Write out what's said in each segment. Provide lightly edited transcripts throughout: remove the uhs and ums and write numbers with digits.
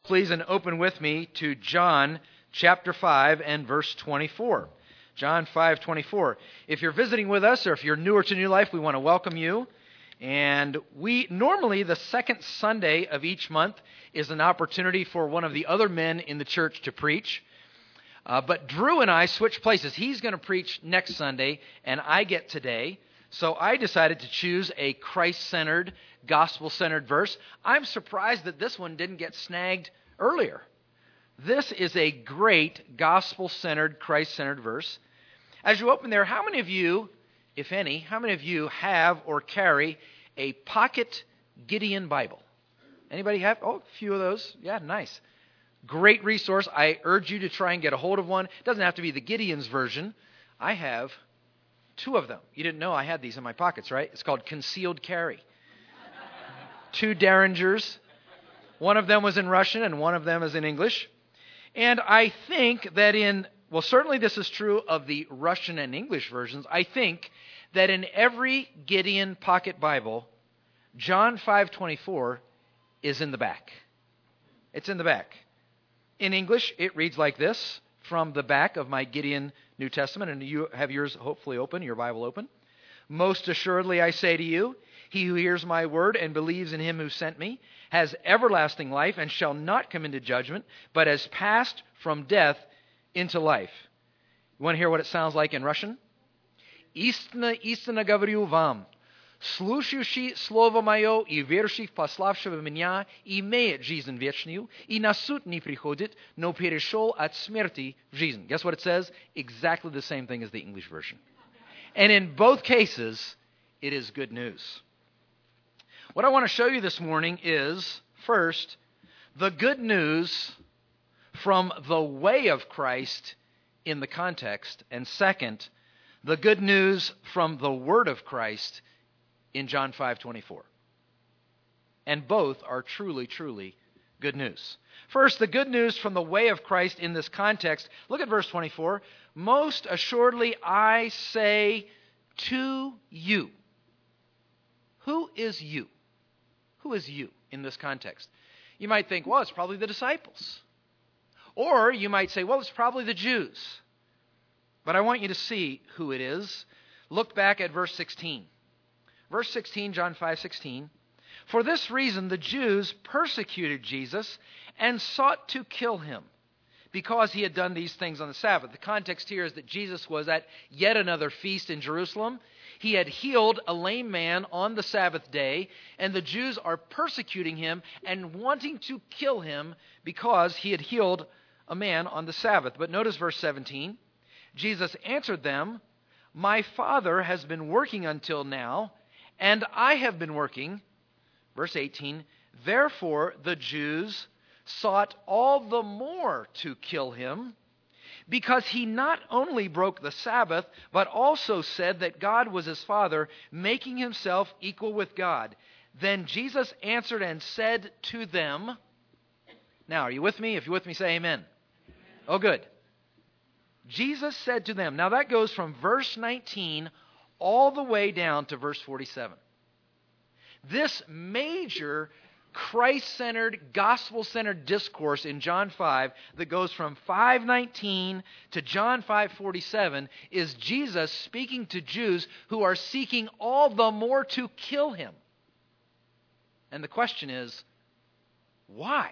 Please and open with me to John chapter 5 and verse 24. John 5:24. If you're visiting with us or if you're newer to New Life, we want to welcome you. And we normally, the second Sunday of each month is an opportunity for one of the other men in the church to preach. But Drew and I switched places. He's going to preach next Sunday, and I get today. So I decided to choose a Christ-centered, gospel-centered verse. I'm surprised that this one didn't get snagged earlier. This is a great gospel-centered, Christ-centered verse. As you open there, how many of you, if any, have or carry a pocket Gideon Bible? Anybody have? Oh, a few of those. Yeah, nice. Great resource. I urge you to try and get a hold of one. It doesn't have to be the Gideon's version. I have 2 of them. You didn't know I had these in my pockets, right? It's called Concealed Carry. 2 Derringers. One of them was in Russian and one of them is in English. And I think that certainly this is true of the Russian and English versions. I think that in every Gideon pocket Bible, John 5:24 is in the back. It's in the back. In English, it reads like this from the back of my Gideon New Testament, and you have yours hopefully open, your Bible open. Most assuredly I say to you, he who hears my word and believes in him who sent me has everlasting life and shall not come into judgment, but has passed from death into life. You want to hear what it sounds like in Russian? Истинно говорю вам, слушающий слово мое и верующий в пославшего меня имеет жизнь вечную, и на суд не приходит, но перешел от смерти в жизнь. Guess what it says? Exactly the same thing as the English version. And in both cases, it is good news. What I want to show you this morning is, first, the good news from the way of Christ in the context, and second, the good news from the word of Christ in John 5:24. And both are truly, truly good news. First, the good news from the way of Christ in this context. Look at verse 24. Most assuredly I say to you. Who is you? Who is you in this context? You might think, well, it's probably the disciples. Or you might say, well, it's probably the Jews. But I want you to see who it is. Look back at verse 16. Verse 16, John 5:16. For this reason the Jews persecuted Jesus and sought to kill him because he had done these things on the Sabbath. The context here is that Jesus was at yet another feast in Jerusalem. He had healed a lame man on the Sabbath day, and the Jews are persecuting him and wanting to kill him because he had healed a man on the Sabbath. But notice verse 17. Jesus answered them, my Father has been working until now, and I have been working. Verse 18, therefore the Jews sought all the more to kill him, because he not only broke the Sabbath, but also said that God was his Father, making himself equal with God. Then Jesus answered and said to them, now are you with me? If you're with me, say amen. Oh, good. Jesus said to them, now that goes from verse 19 all the way down to verse 47. This major Christ-centered, gospel-centered discourse in John 5 that goes from 5:19 to John 5:47 is Jesus speaking to Jews who are seeking all the more to kill him. And the question is, why?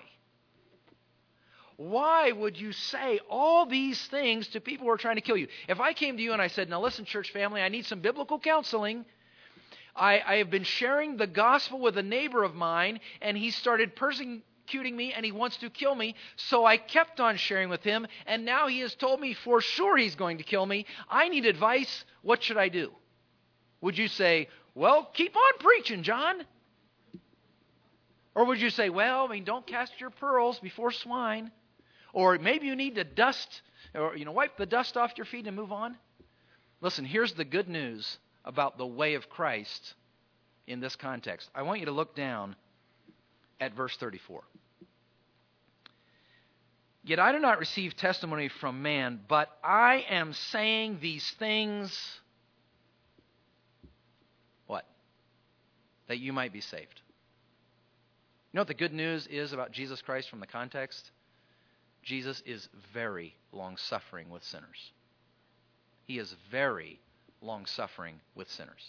Why would you say all these things to people who are trying to kill you? If I came to you and I said, now listen, church family, I need some biblical counseling. I have been sharing the gospel with a neighbor of mine, and he started persecuting me, and he wants to kill me. So I kept on sharing with him, and now he has told me for sure he's going to kill me. I need advice. What should I do? Would you say, well, keep on preaching, John? Or would you say, well, don't cast your pearls before swine? Or maybe you need to wipe the dust off your feet and move on? Listen, here's the good news about the way of Christ in this context. I want you to look down at verse 34. Yet I do not receive testimony from man, but I am saying these things, what? That you might be saved. You know what the good news is about Jesus Christ from the context? Jesus is very long-suffering with sinners. He is very long-suffering with sinners.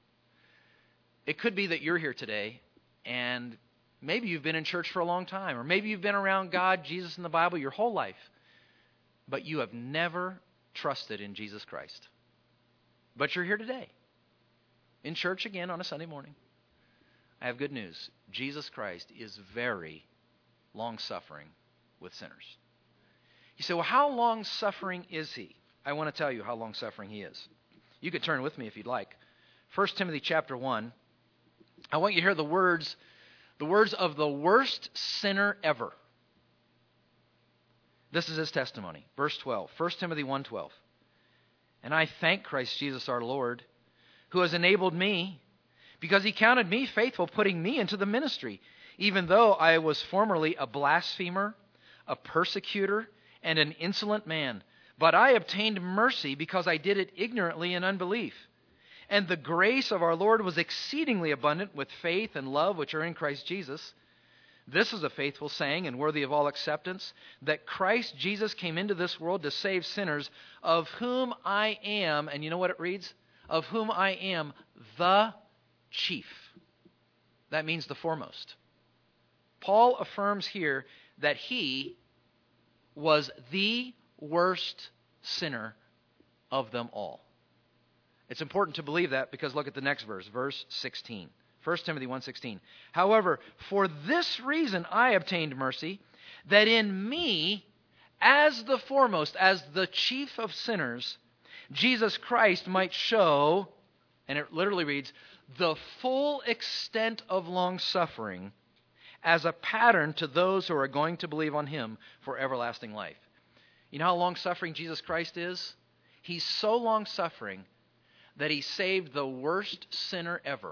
It could be that you're here today, and maybe you've been in church for a long time, or maybe you've been around God, Jesus, and the Bible your whole life, but you have never trusted in Jesus Christ. But you're here today, in church again on a Sunday morning. I have good news. Jesus Christ is very long-suffering with sinners. You say, well, how long-suffering is he? I want to tell you how long-suffering he is. You could turn with me if you'd like. 1 Timothy chapter 1. I want you to hear the words of the worst sinner ever. This is his testimony. Verse 12. 1 Timothy 1:12. And I thank Christ Jesus our Lord, who has enabled me, because he counted me faithful, putting me into the ministry, even though I was formerly a blasphemer, a persecutor, and an insolent man. But I obtained mercy because I did it ignorantly in unbelief. And the grace of our Lord was exceedingly abundant with faith and love which are in Christ Jesus. This is a faithful saying and worthy of all acceptance, that Christ Jesus came into this world to save sinners, of whom I am, and you know what it reads? Of whom I am the chief. That means the foremost. Paul affirms here that he was the worst sinner of them all. It's important to believe that because look at the next verse, verse 16. 1 Timothy 1:16. However, for this reason I obtained mercy, that in me, as the foremost, as the chief of sinners, Jesus Christ might show, and it literally reads, the full extent of long-suffering as a pattern to those who are going to believe on him for everlasting life. You know how long-suffering Jesus Christ is? He's so long-suffering that he saved the worst sinner ever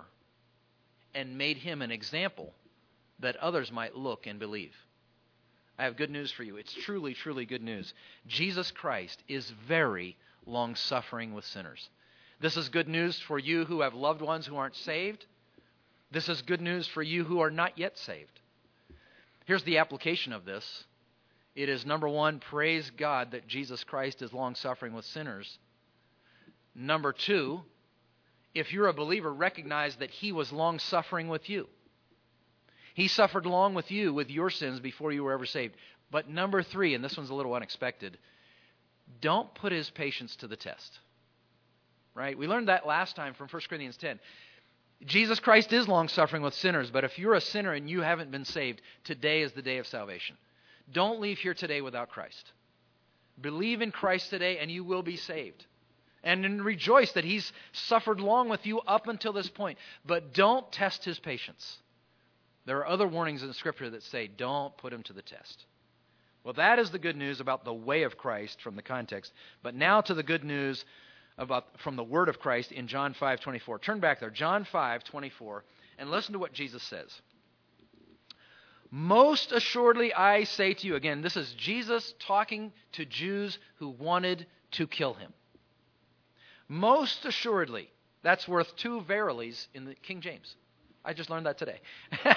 and made him an example that others might look and believe. I have good news for you. It's truly, truly good news. Jesus Christ is very long-suffering with sinners. This is good news for you who have loved ones who aren't saved. This is good news for you who are not yet saved. Here's the application of this. It is, number one, praise God that Jesus Christ is long-suffering with sinners. Number two, if you're a believer, recognize that he was long-suffering with you. He suffered long with you with your sins before you were ever saved. But number three, and this one's a little unexpected, don't put his patience to the test. Right? We learned that last time from 1 Corinthians 10. Jesus Christ is long-suffering with sinners, but if you're a sinner and you haven't been saved, today is the day of salvation. Don't leave here today without Christ. Believe in Christ today and you will be saved. And rejoice that he's suffered long with you up until this point. But don't test his patience. There are other warnings in the Scripture that say, don't put him to the test. Well, that is the good news about the way of Christ from the context. But now to the good news from the word of Christ in John 5:24. Turn back there, John 5:24, and listen to what Jesus says. Most assuredly I say to you, again, this is Jesus talking to Jews who wanted to kill him. Most assuredly, that's worth two verilies in the King James. I just learned that today.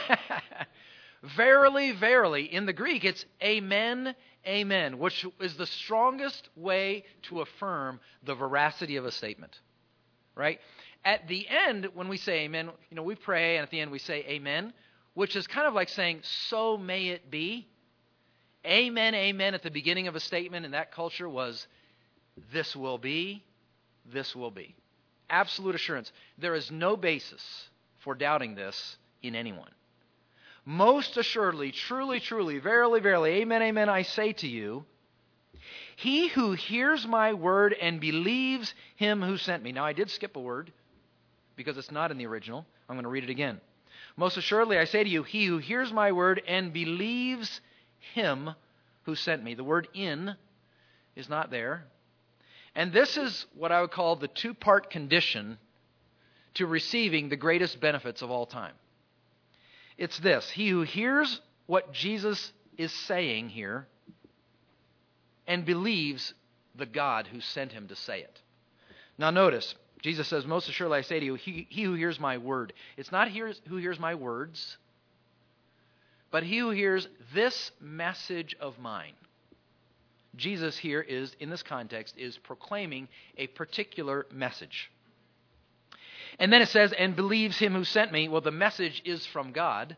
Verily, verily. In the Greek, it's amen, amen, which is the strongest way to affirm the veracity of a statement. Right? At the end, when we say amen, we pray, and at the end we say amen, which is kind of like saying, so may it be. Amen, amen at the beginning of a statement in that culture was, this will be, this will be. Absolute assurance. There is no basis for doubting this in anyone. Most assuredly, truly, truly, verily, verily, amen, amen, I say to you, he who hears my word and believes him who sent me. Now, I did skip a word because it's not in the original. I'm going to read it again. Most assuredly, I say to you, he who hears my word and believes him who sent me. The word in is not there. And this is what I would call the two-part condition to receiving the greatest benefits of all time. It's this. He who hears what Jesus is saying here and believes the God who sent him to say it. Now notice, Jesus says, most assuredly I say to you, he who hears my word. It's not who hears my words. but he who hears this message of mine. Jesus here is, in this context, is proclaiming a particular message. And then it says, and believes him who sent me. Well, the message is from God.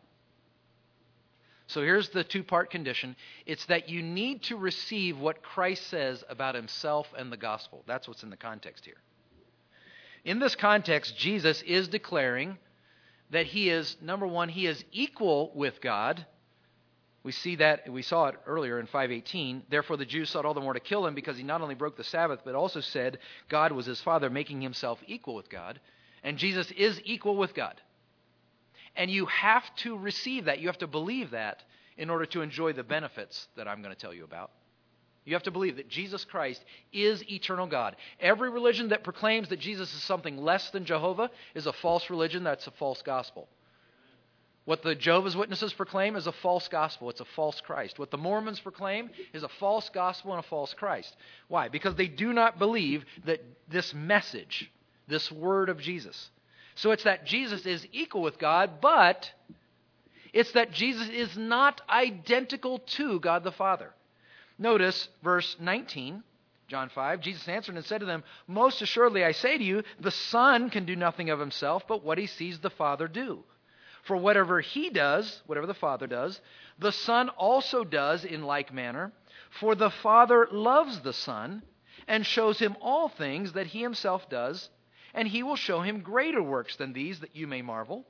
So here's the two-part condition. It's that you need to receive what Christ says about himself and the gospel. That's what's in the context here. In this context, Jesus is declaring that he is, number one, he is equal with God. We saw it earlier in 5:18. Therefore the Jews sought all the more to kill him because he not only broke the Sabbath, but also said God was his Father, making himself equal with God. And Jesus is equal with God. And you have to receive that. You have to believe that in order to enjoy the benefits that I'm going to tell you about. You have to believe that Jesus Christ is eternal God. Every religion that proclaims that Jesus is something less than Jehovah is a false religion. That's a false gospel. What the Jehovah's Witnesses proclaim is a false gospel. It's a false Christ. What the Mormons proclaim is a false gospel and a false Christ. Why? Because they do not believe that this message, this word of Jesus. So it's that Jesus is equal with God, but it's that Jesus is not identical to God the Father. Notice verse 19, John 5. Jesus answered and said to them, most assuredly I say to you, the Son can do nothing of himself, but what he sees the Father do. For whatever he does, whatever the Father does, the Son also does in like manner. For the Father loves the Son and shows him all things that he himself does, and he will show him greater works than these, that you may marvel.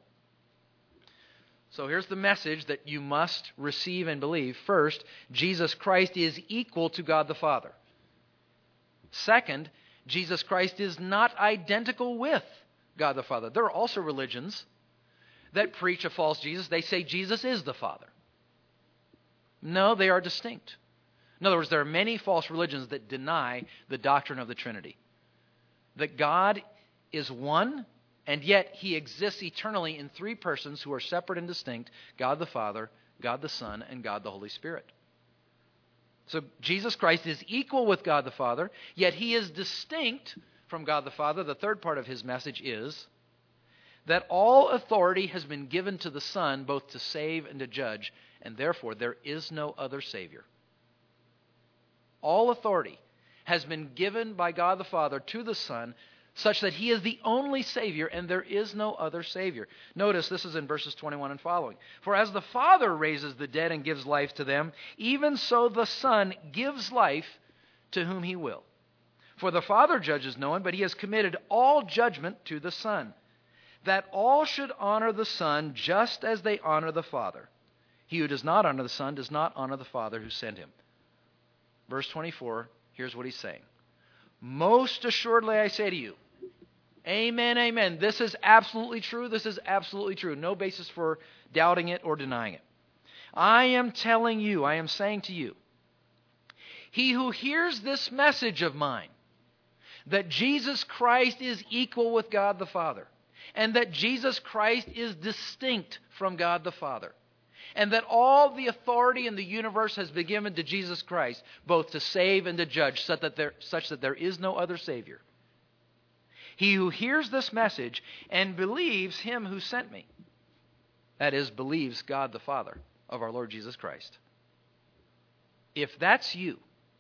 So here's the message that you must receive and believe. First, Jesus Christ is equal to God the Father. Second, Jesus Christ is not identical with God the Father. There are also religions that preach a false Jesus. They say Jesus is the Father. No, they are distinct. In other words, there are many false religions that deny the doctrine of the Trinity. That God is one, and yet he exists eternally in three persons who are separate and distinct: God the Father, God the Son, and God the Holy Spirit. So Jesus Christ is equal with God the Father, yet he is distinct from God the Father. The third part of his message is that all authority has been given to the Son both to save and to judge, and therefore there is no other Savior. All authority has been given by God the Father to the Son, such that he is the only Savior, and there is no other Savior. Notice this is in verses 21 and following. For as the Father raises the dead and gives life to them, even so the Son gives life to whom he will. For the Father judges no one, but he has committed all judgment to the Son, that all should honor the Son just as they honor the Father. He who does not honor the Son does not honor the Father who sent him. Verse 24, here's what he's saying. Most assuredly I say to you, amen, amen. This is absolutely true. This is absolutely true. No basis for doubting it or denying it. I am telling you, I am saying to you, he who hears this message of mine, that Jesus Christ is equal with God the Father, and that Jesus Christ is distinct from God the Father, and that all the authority in the universe has been given to Jesus Christ, both to save and to judge, such that there is no other Savior. He who hears this message and believes him who sent me, that is, believes God the Father of our Lord Jesus Christ. If that's you,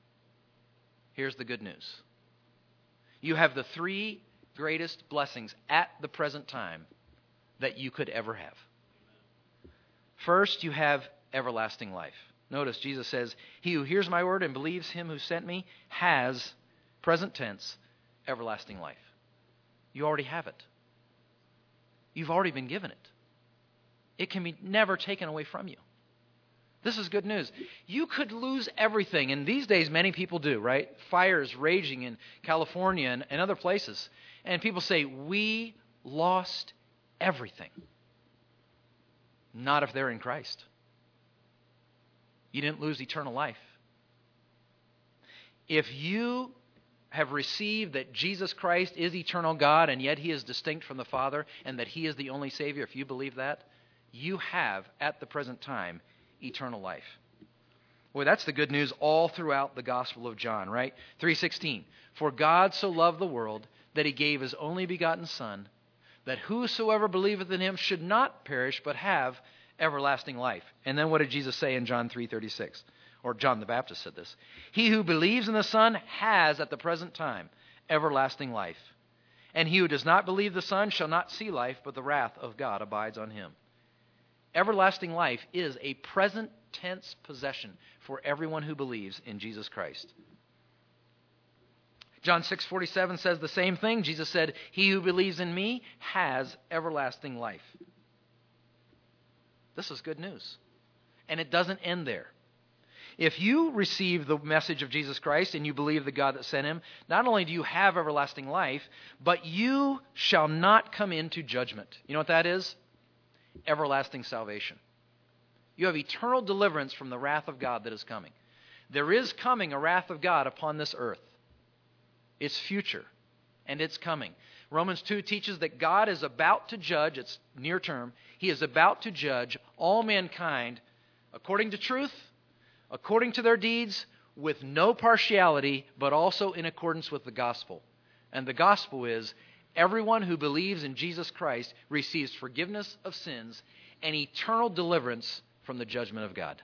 here's the good news. You have the three greatest blessings at the present time that you could ever have. First, you have everlasting life. Notice Jesus says, he who hears my word and believes him who sent me has, present tense, everlasting life. You already have it. You've already been given it. It can be never taken away from you. This is good news. You could lose everything, and these days many people do, right? Fires raging in California and other places. And people say, we lost everything. Not if they're in Christ. You didn't lose eternal life. If you have received that Jesus Christ is eternal God and yet he is distinct from the Father and that he is the only Savior, if you believe that, you have at the present time eternal life. Boy, that's the good news all throughout the Gospel of John, right? 3:16. For God so loved the world that he gave his only begotten Son, that whosoever believeth in him should not perish but have everlasting life. And then what did Jesus say in John 3:36? Or John the Baptist said this. He who believes in the Son has at the present time everlasting life. And he who does not believe the Son shall not see life, but the wrath of God abides on him. Everlasting life is a present tense possession for everyone who believes in Jesus Christ. John 6:47 says the same thing. Jesus said, he who believes in me has everlasting life. This is good news. And it doesn't end there. If you receive the message of Jesus Christ and you believe the God that sent him, not only do you have everlasting life, but you shall not come into judgment. You know what that is? Everlasting salvation. You have eternal deliverance from the wrath of God that is coming. There is coming a wrath of God upon this earth. It's future, and it's coming. Romans 2 teaches that God is about to judge, it's near term, he is about to judge all mankind according to truth, according to their deeds, with no partiality, but also in accordance with the gospel. And the gospel is everyone who believes in Jesus Christ receives forgiveness of sins and eternal deliverance from the judgment of God.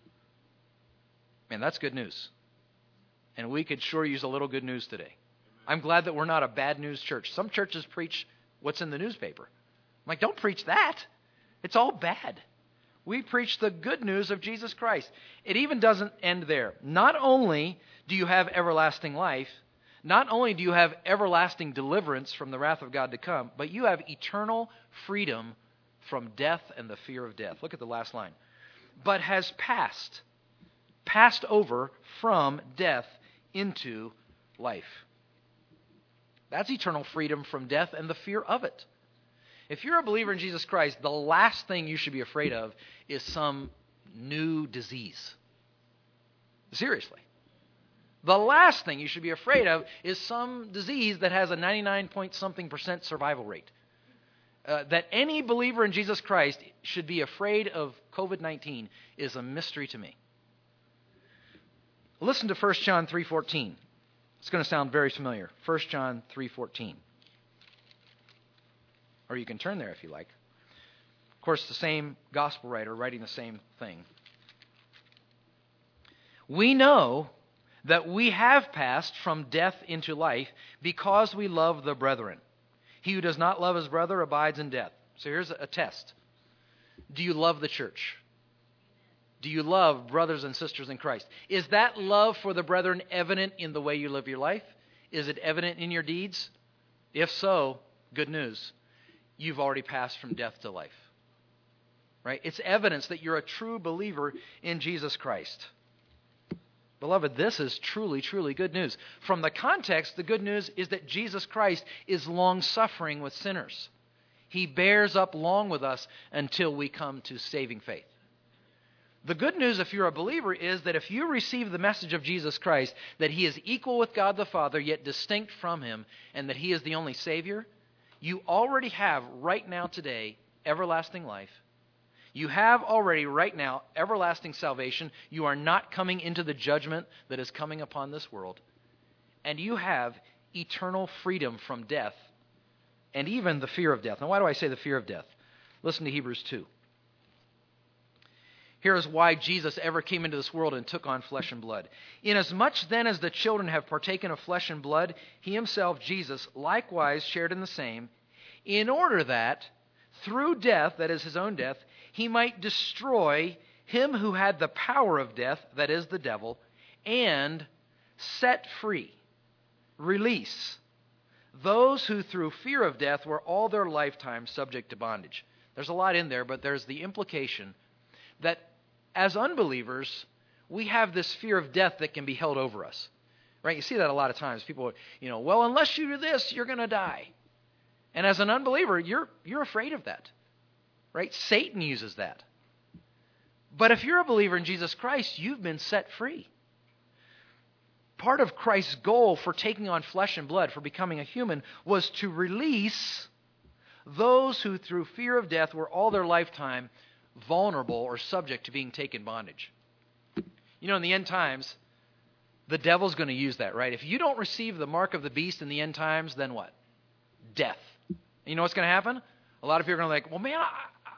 Man, that's good news. And we could sure use a little good news today. I'm glad that we're not a bad news church. Some churches preach what's in the newspaper. I'm like, don't preach that. It's all bad. We preach the good news of Jesus Christ. It even doesn't end there. Not only do you have everlasting life, not only do you have everlasting deliverance from the wrath of God to come, but you have eternal freedom from death and the fear of death. Look at the last line. But has passed over from death into life. That's eternal freedom from death and the fear of it. If you're a believer in Jesus Christ, the last thing you should be afraid of is some new disease. Seriously. The last thing you should be afraid of is some disease that has a 99-point-something% survival rate. That any believer in Jesus Christ should be afraid of COVID-19 is a mystery to me. Listen to 1 John 3:14. It's going to sound very familiar. 1 John 3:14. Or you can turn there if you like. Of course, the same gospel writer writing the same thing. We know that we have passed from death into life because we love the brethren. He who does not love his brother abides in death. So here's a test. Do you love the church? Do you love brothers and sisters in Christ? Is that love for the brethren evident in the way you live your life? Is it evident in your deeds? If so, good news. You've already passed from death to life. Right? It's evidence that you're a true believer in Jesus Christ. Beloved, this is truly, truly good news. From the context, the good news is that Jesus Christ is long-suffering with sinners. He bears up long with us until we come to saving faith. The good news, if you're a believer, is that if you receive the message of Jesus Christ, that he is equal with God the Father, yet distinct from him, and that he is the only Savior, you already have right now today everlasting life. You have already right now everlasting salvation. You are not coming into the judgment that is coming upon this world. And you have eternal freedom from death and even the fear of death. Now, why do I say the fear of death? Listen to Hebrews 2. Here is why Jesus ever came into this world and took on flesh and blood. Inasmuch then as the children have partaken of flesh and blood, he himself, Jesus, likewise shared in the same, in order that through death, that is his own death, he might destroy him who had the power of death, that is the devil, and set free, release, those who through fear of death were all their lifetime subject to bondage. There's a lot in there, but there's the implication that as unbelievers, we have this fear of death that can be held over us. Right? You see that a lot of times. People, well, unless you do this, you're going to die. And as an unbeliever, you're afraid of that. Right? Satan uses that. But if you're a believer in Jesus Christ, you've been set free. Part of Christ's goal for taking on flesh and blood, for becoming a human, was to release those who through fear of death were all their lifetime vulnerable or subject to being taken bondage. In the end times, the devil's going to use that, right? If you don't receive the mark of the beast in the end times, then what? Death. And you know what's going to happen? A lot of people are going to be like, well, man,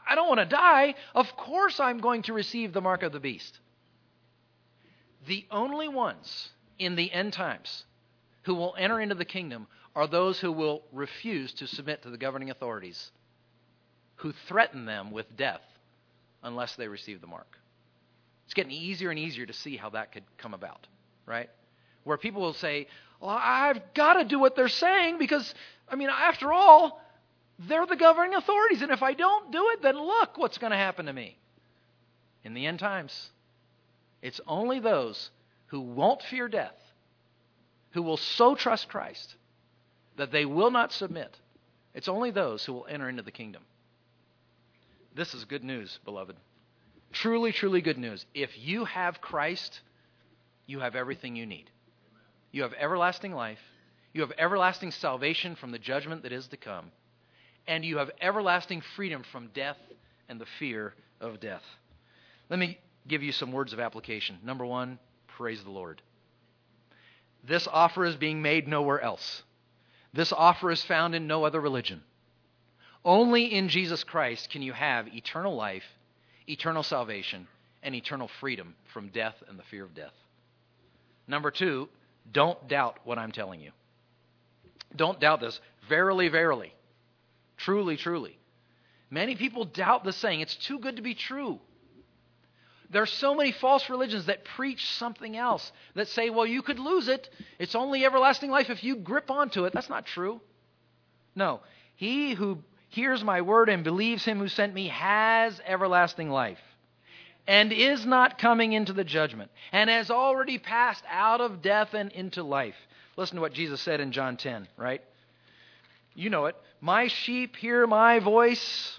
I don't want to die. Of course I'm going to receive the mark of the beast. The only ones in the end times who will enter into the kingdom are those who will refuse to submit to the governing authorities, who threaten them with death unless they receive the mark. It's getting easier and easier to see how that could come about, right? Where people will say, well, I've got to do what they're saying because, after all, they're the governing authorities, and if I don't do it, then look what's going to happen to me. In the end times, it's only those who won't fear death, who will so trust Christ that they will not submit. It's only those who will enter into the kingdom. This is good news, beloved. Truly, truly good news. If you have Christ, you have everything you need. You have everlasting life. You have everlasting salvation from the judgment that is to come. And you have everlasting freedom from death and the fear of death. Let me give you some words of application. Number one, praise the Lord. This offer is being made nowhere else. This offer is found in no other religion. Only in Jesus Christ can you have eternal life, eternal salvation, and eternal freedom from death and the fear of death. Number two, don't doubt what I'm telling you. Don't doubt this. Verily, verily. Truly, truly. Many people doubt the saying. It's too good to be true. There are so many false religions that preach something else, that say, well, you could lose it. It's only everlasting life if you grip onto it. That's not true. No. He who hears my word and believes him who sent me has everlasting life and is not coming into the judgment and has already passed out of death and into life. Listen to what Jesus said in John 10, right? You know it. My sheep hear my voice,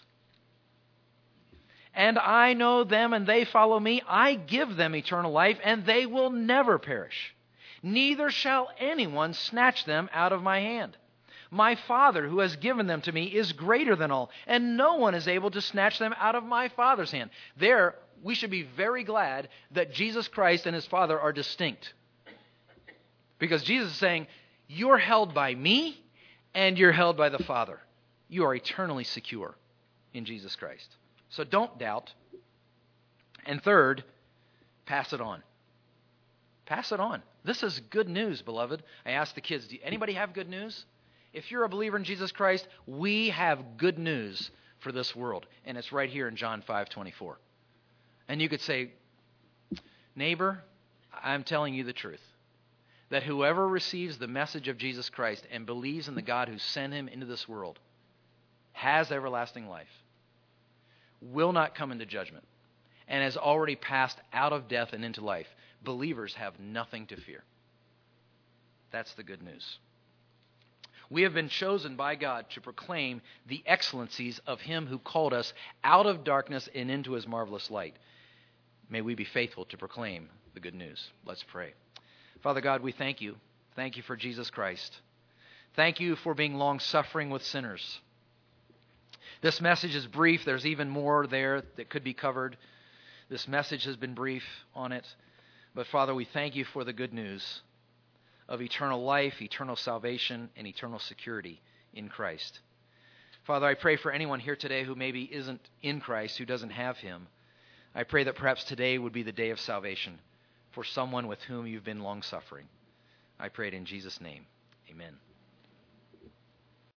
and I know them, and they follow me. I give them eternal life, and they will never perish. Neither shall anyone snatch them out of my hand. My Father, who has given them to me, is greater than all, and no one is able to snatch them out of my Father's hand. There, we should be very glad that Jesus Christ and his Father are distinct. Because Jesus is saying, you're held by me, and you're held by the Father. You are eternally secure in Jesus Christ. So don't doubt. And third, pass it on. Pass it on. This is good news, beloved. I asked the kids, anybody have good news? If you're a believer in Jesus Christ, we have good news for this world. And it's right here in John 5:24. And you could say, neighbor, I'm telling you the truth. That whoever receives the message of Jesus Christ and believes in the God who sent him into this world has everlasting life, will not come into judgment, and has already passed out of death and into life. Believers have nothing to fear. That's the good news. We have been chosen by God to proclaim the excellencies of him who called us out of darkness and into his marvelous light. May we be faithful to proclaim the good news. Let's pray. Father God, we thank you. Thank you for Jesus Christ. Thank you for being long-suffering with sinners. This message is brief. There's even more there that could be covered. This message has been brief on it. But Father, we thank you for the good news of eternal life, eternal salvation, and eternal security in Christ. Father, I pray for anyone here today who maybe isn't in Christ, who doesn't have him. I pray that perhaps today would be the day of salvation for someone with whom you've been long-suffering. I pray it in Jesus' name. Amen.